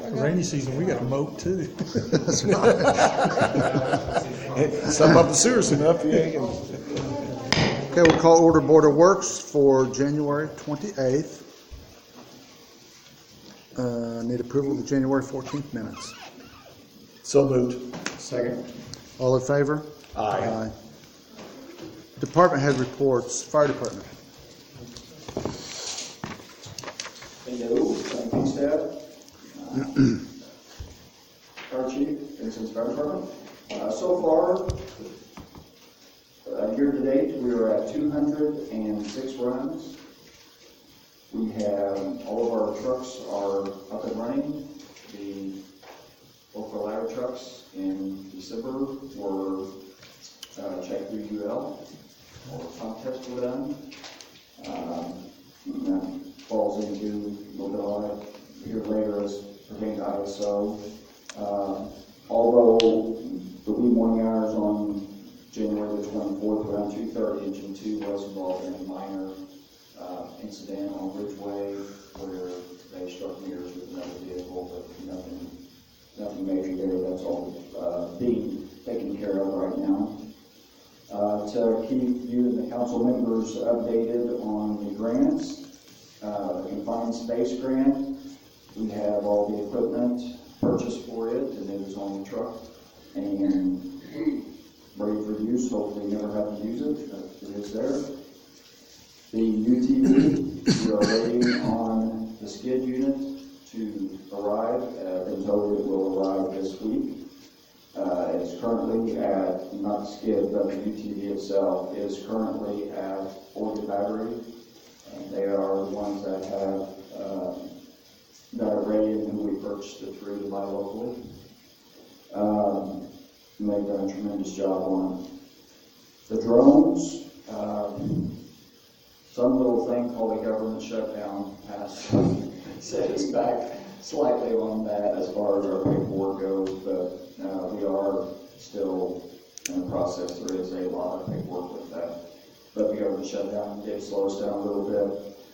Rainy season, we got a moat too. That's right. Some up the sewers enough, you ain't gonna. Okay, we'll call order Board of Works for January 28th. Need approval of the January 14th minutes. So moved. Second. All in favor? Aye. Department head reports. Fire department. Hello, thank you, staff. Fire chief, Vincent's Fire Department. So far, year to date, we are at 206 runs. We have all of our trucks are up and running. Both our ladder trucks in December were checked through UL, or pump tests were done. That falls into a little bit on it here later as pertaining to ISO. Although the wee morning hours on January the 24th around 2:30, Engine 2 was involved in a minor incident on Ridgeway where they struck mirrors with another vehicle, but nothing major there. That's all being taken care of right now. To keep you and the council members updated on the grants, the Confined Space Grant, we have all the equipment purchased for it, and it is on the truck and ready for use. Hopefully never have to use it, but it is there. The UTV, we are waiting on the skid unit to arrive. I've been told it will arrive this week. It's currently at, not the skid, but the UTV itself is currently at Oregon Battery. They are the ones that have that are ready and who we purchased it through to buy locally. They've done a tremendous job on the drones. Some little thing called a government shutdown has set us back slightly on that as far as our paperwork goes, but we are still in the process. There is a lot of paperwork with that. But the government shutdown did slow us down a little bit.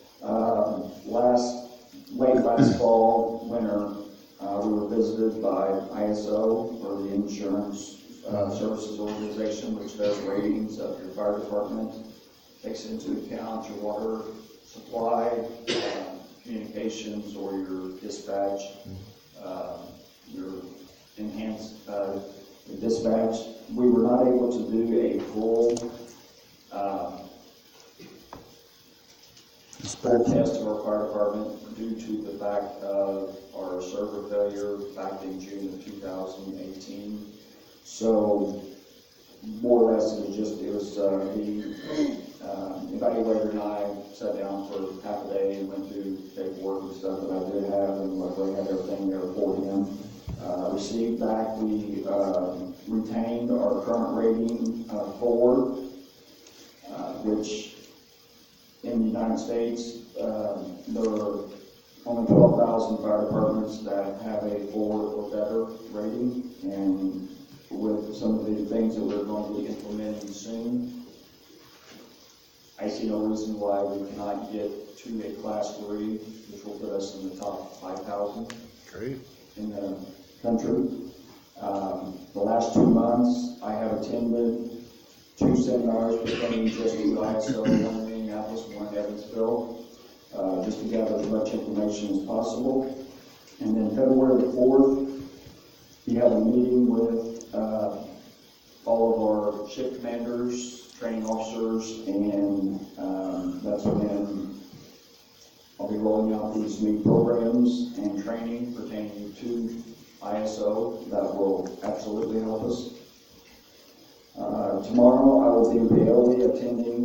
Late last fall, winter, we were visited by ISO, or the Insurance Services Organization, which does ratings of your fire department, takes into account your water supply, communications, or your dispatch, your enhanced dispatch. We were not able to do a full test of our fire department due to the fact of our server failure back in June of 2018. So more or less the evaluator and I sat down for half a day and went through paperwork and stuff that I did have, and luckily I had everything there for him. Received back, we retained our current rating 4, which in the United States, there are only 12,000 fire departments that have a 4 or better rating, and with some of the things that we're going to be implementing soon, I see no reason why we cannot get to a Class 3, which will put us in the top 5,000 in the country. The last 2 months, I have attended 2 seminars pertaining just to ISO, one in Minneapolis, one in Evansville, just to gather as much information as possible. And then February the 4th, we have a meeting with all of our ship commanders, training officers, and that's when I'll be rolling out these new programs and training pertaining to ISO that will absolutely help us. Tomorrow I will be in Paoli attending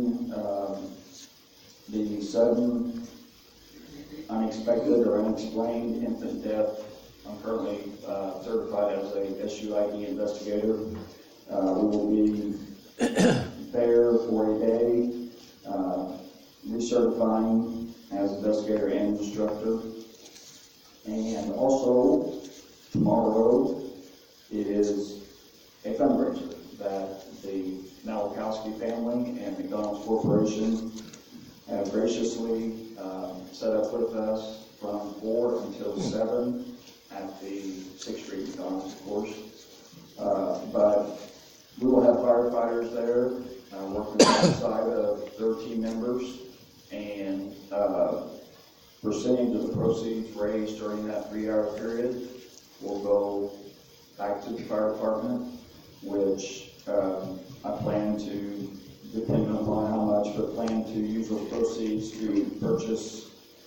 the sudden, unexpected, or unexplained infant death. I'm currently certified as a SUID investigator. We will be there for a day, recertifying as investigator and instructor. And also, tomorrow is a fundraiser that the Malachowski family and McDonald's Corporation have graciously set up with us from 4 until 7 at at the 6th Street McDonald's, of course. But we will have firefighters there, working alongside of their team members, and percentage of the proceeds raised during that 3-hour period will go back to the fire department, which I plan to, depending upon how much, but plan to use those proceeds to purchase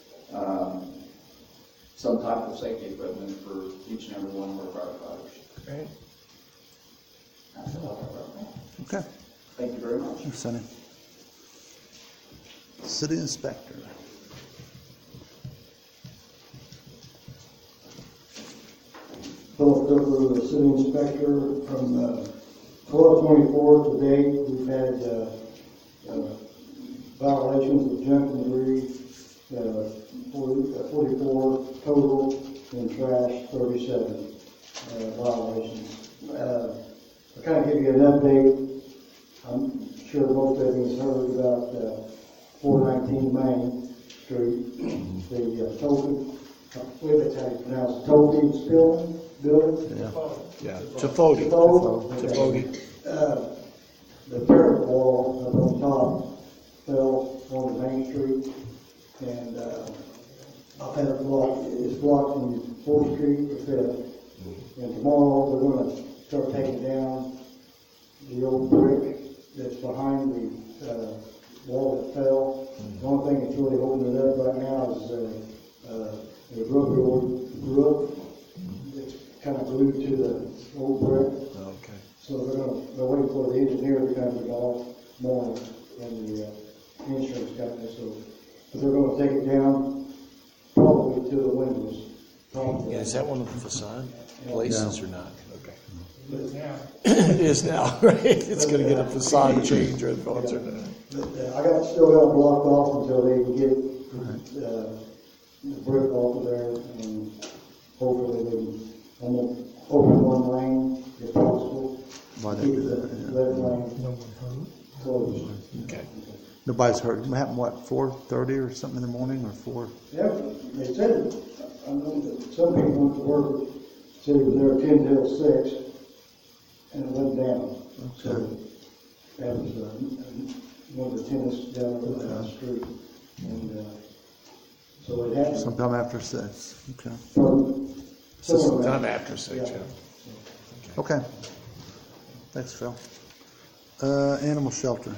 some type of safety equipment for each and every one of our firefighters. Great. That's all I have right now. Okay, Thank you very much. thanks, Sonny. City Inspector. Philip Cooper, the city inspector. From 12/24 to date, we've had violations of junk and debris, 44 total, and trash 37 violations. I'll kind of give you an update. I'm sure most of you have heard about 419 Main Street, the Token, I believe that's how you pronounce it, Token building. Yeah, Tafodi. Tafodi. The parapet wall up on top fell on the Main Street, and I've had it blocked. It's blocked from 4th Street to 5th. And tomorrow we're going to start taking down the old brick that's behind the wall that fell. The only thing that's really holding it up right now is the roof. It's kind of glued to the old brick. Okay. So they're waiting for the engineer to come tomorrow morning and the insurance company. So, but they're going to take it down probably to the windows. Yeah, is that one of the facade places or not? Okay. But It is now, right? It's gonna get a facade change or thoughts or not. still got it blocked off until they can get the brick off of there, and hopefully they can open one lane if possible. Why they Keep do the that, red lane closed. Okay. Nobody's heard. It happened, what, 4:30 or something in the morning, or 4? Yeah, they said, I know that some people went to work, said it was there 10 till 6, and it went down. So that was one of the tenants down the street. And so it happened. Sometime after 6. Okay. So sometime after 6, yeah. Okay. Thanks, Phil. Animal shelter.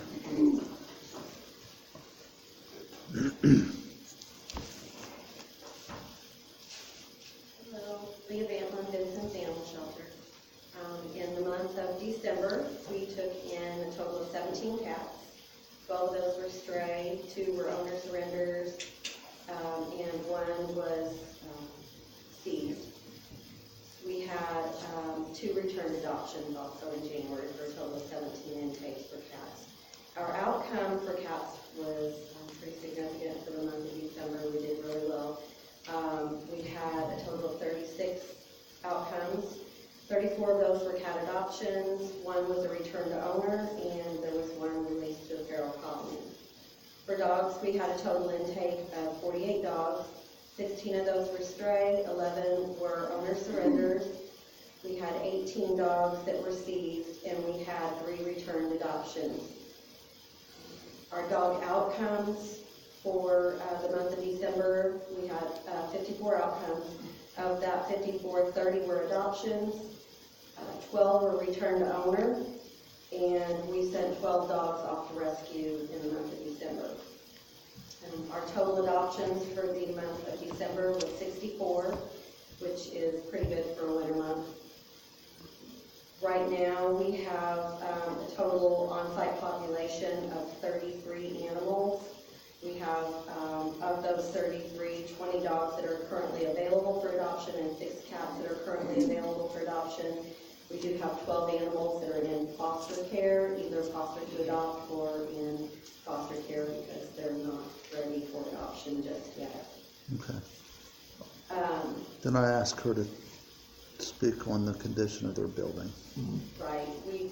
Hello, Leah Vantlin, Vincent's Animal Shelter. In the month of December, we took in a total of 17 cats. 12 of those were stray, 2 were owner surrenders, and 1 was seized. We had 2 returned adoptions also in January for a total of 17 intakes for cats. Our outcome for cats was pretty significant for the month of December. We did really well. We had a total of 36 outcomes. 34 of those were cat adoptions. 1 was a return to owner, and there was 1 released to a feral colony. For dogs, we had a total intake of 48 dogs. 16 of those were stray, 11 were owner surrenders. We had 18 dogs that were seized, and we had 3 returned adoptions. Our dog outcomes for the month of December, we had 54 outcomes. Of that 54, 30 were adoptions, 12 were returned to owner, and we sent 12 dogs off to rescue in the month of December. Our total adoptions for the month of December was 64, which is pretty good for a winter month. Right now, we have a total on-site population of 33 animals. We have, of those 33, 20 dogs that are currently available for adoption and 6 cats that are currently available for adoption. We do have 12 animals that are in foster care, either foster to adopt or in foster care because they're not ready for adoption just yet. Okay. Then I asked her to speak on the condition of their building. Right. We've,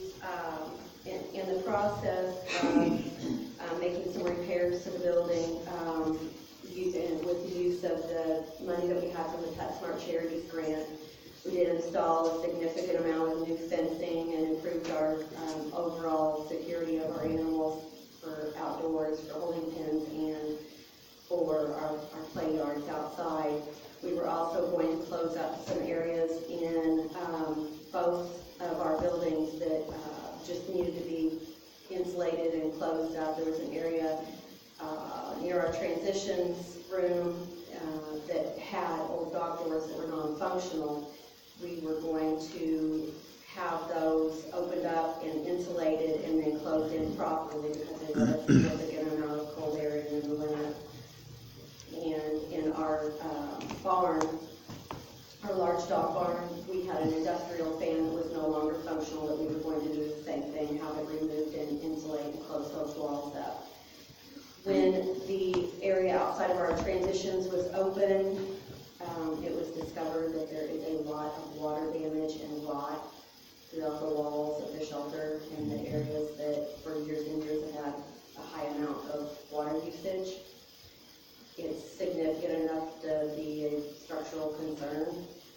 in the process of making some repairs to the building, and with the use of the money that we had from the PetSmart Charities grant, we did install a significant amount of new fencing and improved our overall security of our animals for outdoors, for holding pens, and for our play yards outside. We were also going to close up some areas in both of our buildings that just needed to be insulated and closed up. There was an area near our transitions room that had old dog doors that were non-functional. We were going to have those opened up and insulated and then closed in properly because they let us significant amount of cold air in the winter. And in our barn, our large dog barn, we had an industrial fan that was no longer functional, that we were going to do the same thing, have it removed and insulate and close those walls up. When the area outside of our transitions was open, it was discovered that there is a lot of water damage and rot throughout the walls of the shelter in the areas that for years and years have had a high amount of water usage. It's significant enough to be a structural concern.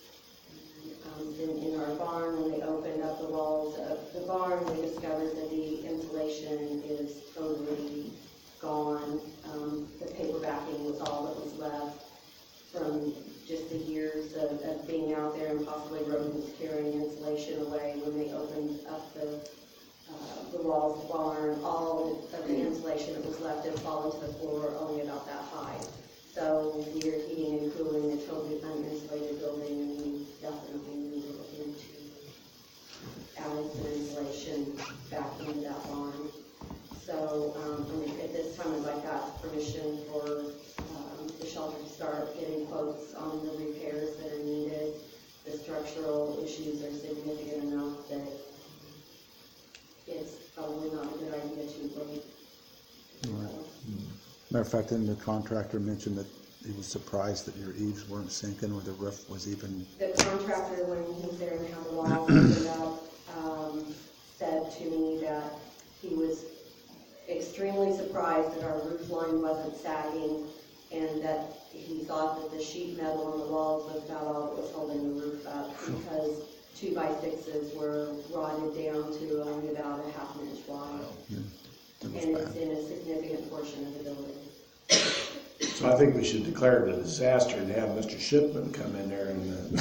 In our barn, when they opened up the walls of the barn, we discovered that the insulation is totally gone. The paper backing was all that was left from just the years of being out there and possibly rodents carrying insulation away. When they opened up the walls of the barn, all of the insulation that was left had fallen to the floor only about that high. So we are heating and cooling a totally uninsulated building, and we definitely need to look into adding some insulation back into that barn. So at this time, I'd like to ask permission for the shelter to start getting quotes on the repairs that are needed. The structural issues are significant enough that it's probably not a good idea to wait. Right. Matter of fact, then the contractor mentioned that he was surprised that your eaves weren't sinking or the roof was even. The contractor, when he was there and had the walls opened up, said to me that he was extremely surprised that our roof line wasn't sagging, and that he thought that the sheet metal on the walls was about all that was holding the roof up, because 2x6s were rotted down to only about a half an inch wide. And it's in a significant portion of the building. So I think we should declare it a disaster and have Mr. Shipman come in there and,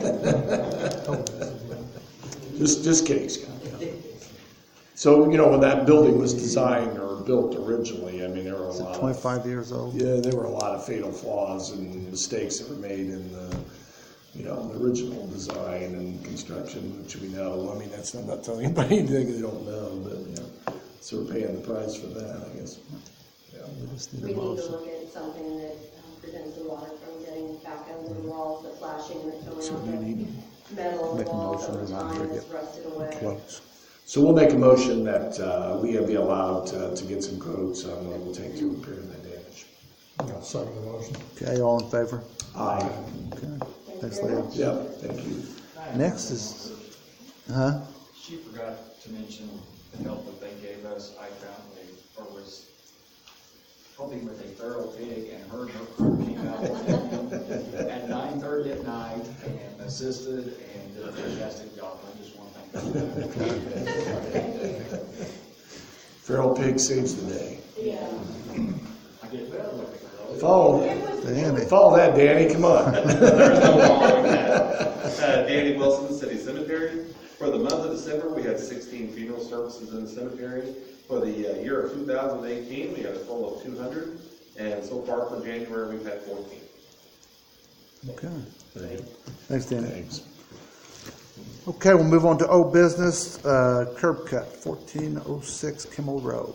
just kidding, Scott. So, when that building was designed or built originally, I mean, there were a lot 25 years old? Yeah, there were a lot of fatal flaws and mistakes that were made in the original design and construction, which we know. I mean, I'm not telling anybody anything they don't know, but, so we're paying the price for that, I guess. Yeah. We need to look at something that prevents the water from getting back under the walls, the flashing that's going on, the metal Make a walls motion over around time here, has rusted away. Close. So we'll make a motion that we be allowed to get some quotes on what it will take to repair that damage. I'll second the motion. Okay, all in favor? Aye. Okay. Thanks, very Leah. much. Yep, thank you. Next is, huh? She forgot to mention the help that they gave us. I found was helping with a feral pig, and her crew came out at 9:30 at night and assisted and did a fantastic job. I just want to thank them. Feral pig saves the day. Yeah. I get better with it. Follow that, Danny. Come on. There's no following that. Danny Wilson, City Cemetery. For the month of December, we had 16 funeral services in the cemetery. For the year of 2018, we had a total of 200. And so far for January, we've had 14. Okay. Thanks, Danny. Thanks. Okay, we'll move on to old business, curb cut, 1406 Kimmel Road.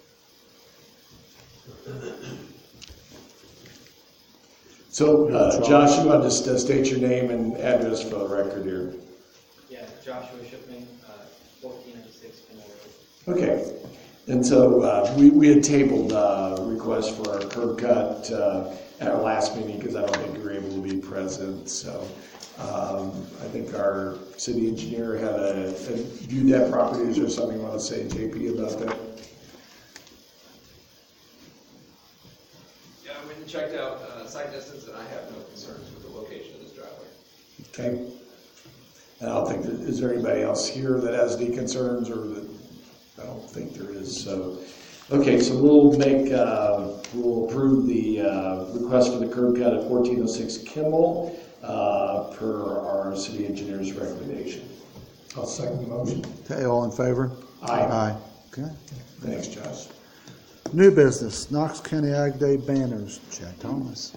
So, Josh, you want to just state your name and address for the record here? Yeah, Joshua Shipman, 1406 Kimmel Road. Okay. And so we had tabled a request for our curb cut at our last meeting because I don't think you were able to be present. So I think our city engineer had viewed that property. Is there something you want to say, JP, about that? Yeah, I went and checked out sight distance, and I have no concerns with the location of this driveway. Okay. And I don't think, is there anybody else here that has any concerns, or that, I don't think there is, so. Okay, so we'll approve the request for the curb cut at 1406 Kimmel, per our city engineer's recommendation. I'll second the motion. Okay, all in favor? Aye. Okay. Thanks, Josh. New business, Knox County Ag Day banners, Chad Thomas.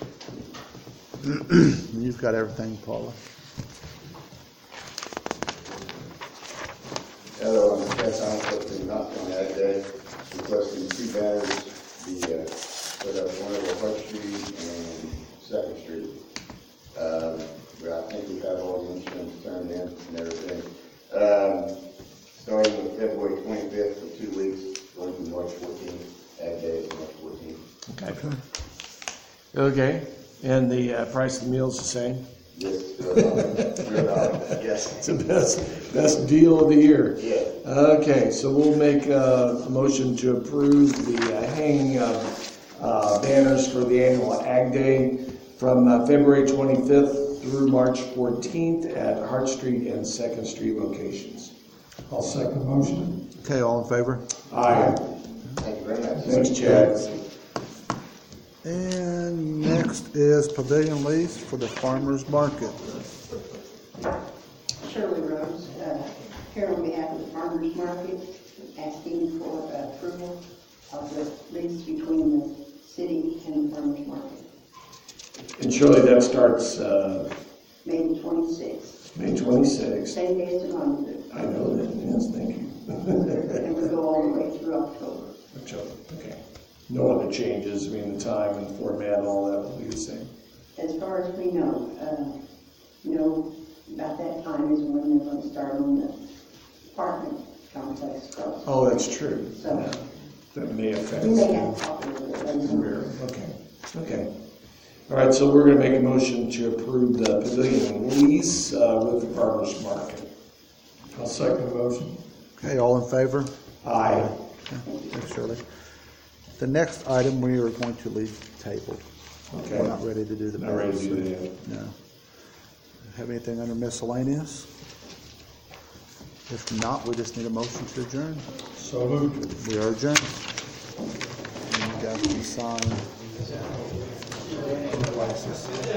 You've got everything, Paula. Hello, I'm Chad Thomas with the Knox County Ag Day, requesting 2 banners be put up, one over Hart Street and 2nd Street. I think we've had all the instruments turned in and everything. Starting with February 25th for 2 weeks, going to March 14th, Ag Day is March 14th. Okay. Okay, and the price of the meal is the same? Yes, yes. It's the best deal of the year. Yeah. Okay, so we'll make a motion to approve the hanging of banners for the annual Ag Day from February 25th through March 14th at Hart Street and 2nd Street locations. I'll second the motion. Okay, all in favor? Aye. Thank you very much. Thanks, Chad. And next is pavilion lease for the farmer's market. Shirley Rose, here on behalf of the farmers market, asking for approval of the lease between the city and the farmers market. And surely that starts May 26th. May 26th. Same day as the Monument. I know that, yes, thank you. And we go all the way through October. Okay. No other changes, I mean, the time and format and all that will be the same. As far as we know, about that time is when they're going to start on the apartment complex across. Oh, that's true. So that may affect. we may have a copy of it. Okay. All right, so we're going to make a motion to approve the pavilion lease with the farmer's market. I'll second the motion. Okay, all in favor? Aye. Okay, thanks, Shirley. The next item we are going to leave tabled. Okay. We're not ready to do the Not ready to do bills. that. No. Have anything under miscellaneous? If not, we just need a motion to adjourn. So moved. We are adjourned. And you guys can sign.